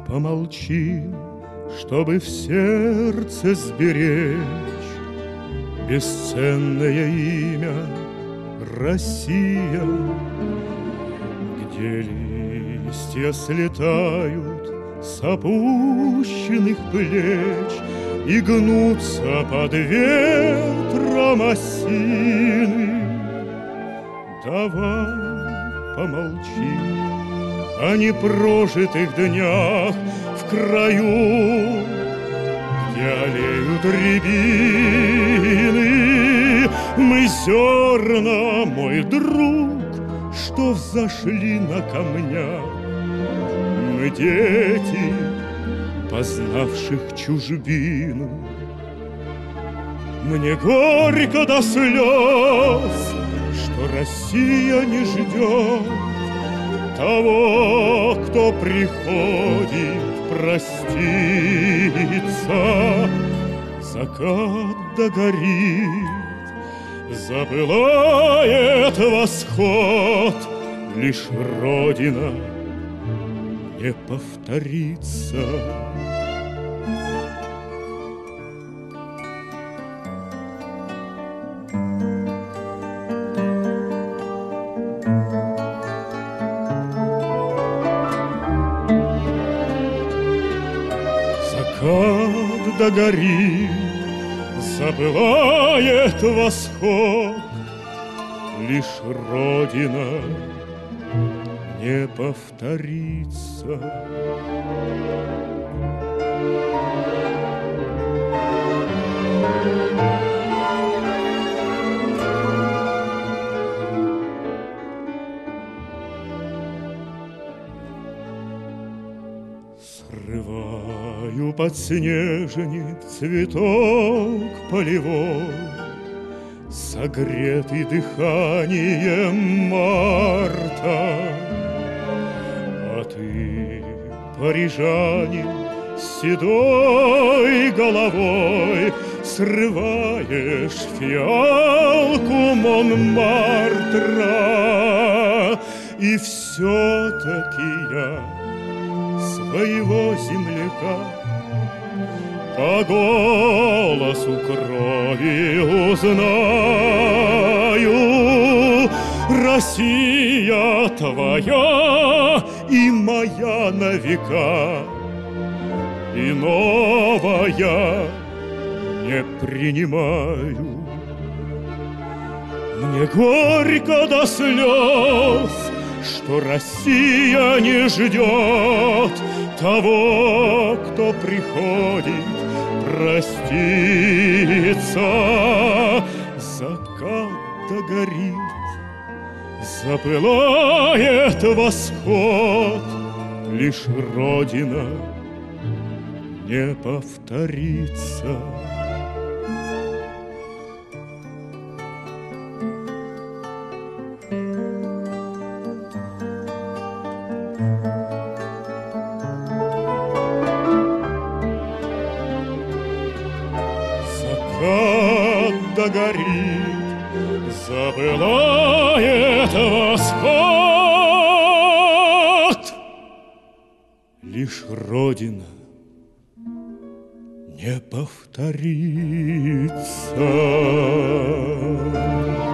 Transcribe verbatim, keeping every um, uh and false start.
помолчим, чтобы в сердце сберечь бесценное имя Россия, где листья слетают с опущенных плеч и гнутся под ветром осины. Давай помолчим о непрожитых днях в краю, где олеют рябины. Мы зерна, мой друг, что взошли на камнях. Мы дети, познавших чужбину. Мне горько до слез, что Россия не ждет того, кто приходит проститься. Закат догорит, запылает восход, лишь Родина не повторится. Закат догорит, запылает восход, лишь Родина не повторится. Срываю подснежник цветок полевой, согретый дыханием марта. А ты, парижанин, с седой головой срываешь фиалку Монмартра. И все-таки я своего земляка по голосу крови узнаю. Россия твоя и моя на века, иного я не принимаю. Мне горько до слез, что Россия не ждет того, кто приходит проститься. Закат догорит, запылает восход, лишь Родина не повторится. Закат догорит, запылает восход, лишь Родина не повторится.